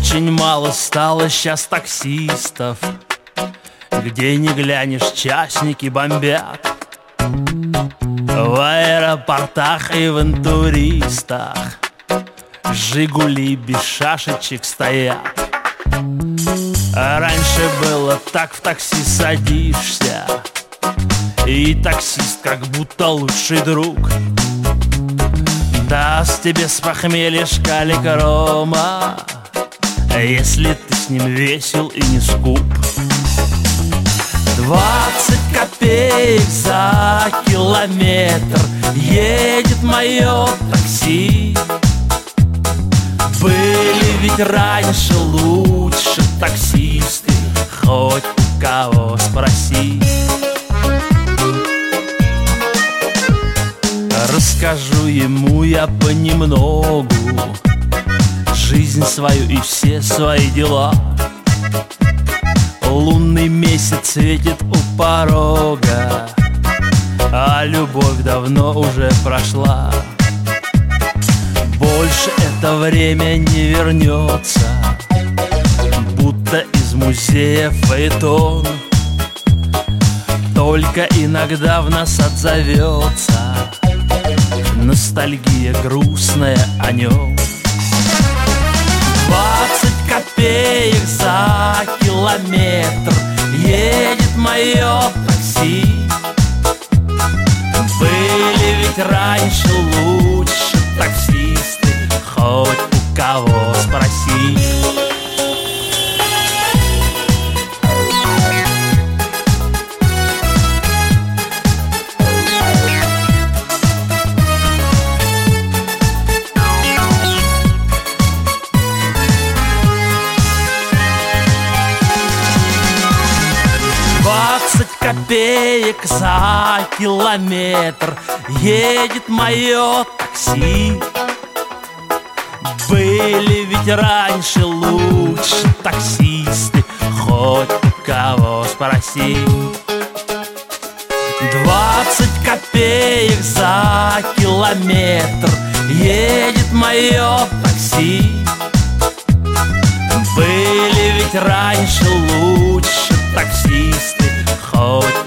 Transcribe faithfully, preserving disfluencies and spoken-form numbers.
Очень мало стало сейчас таксистов, где не глянешь, частники бомбят. В аэропортах и в интуристах Жигули без шашечек стоят. А раньше было так: в такси садишься, и таксист как будто лучший друг. Даст тебе с похмелья шкалик рома, если ты с ним весел и не скуп. Двадцать копеек за километр едет мое такси. Были ведь раньше лучше таксисты, хоть у кого спроси. Расскажу ему я понемногу жизнь свою и все свои дела. Лунный месяц светит у порога, а любовь давно уже прошла. Больше это время не вернется, будто из музея фаэтон. Только иногда в нас отзовется ностальгия грустная о нем. Двадцать копеек за километр едет мое такси. Были ведь раньше лучше таксисты, хоть у кого спроси. Двадцать копеек за километр едет мое такси. Были ведь раньше лучше таксисты, хоть у кого спроси. Двадцать копеек за километр едет мое такси. Были ведь раньше лучше таксисты, хоть